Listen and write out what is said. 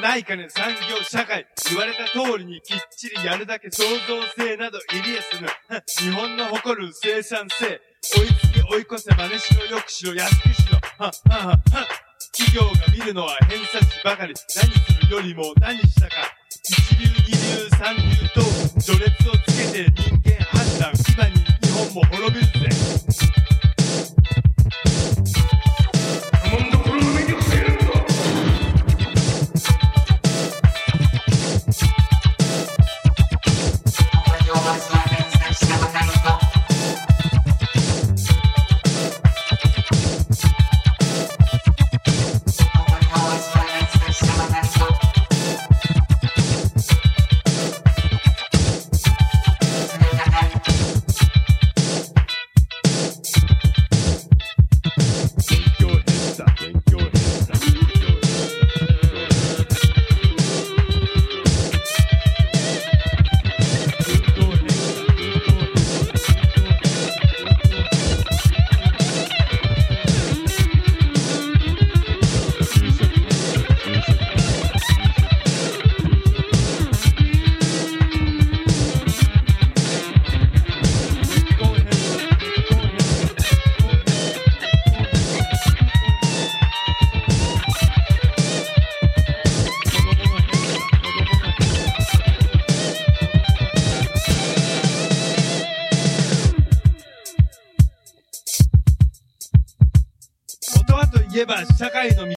ないかね産業社会。言われた通りにきっちりやるだけ創造性など入りやすぬ。日本の誇る生産性。追いつけ追い越せ真似しろよくしろ安くしろ。企業が見るのは偏差値ばかり。何するよりも何したか。一流二流三流と序列をつけて人間判断。今に日本も滅びるぜ。言えば社会の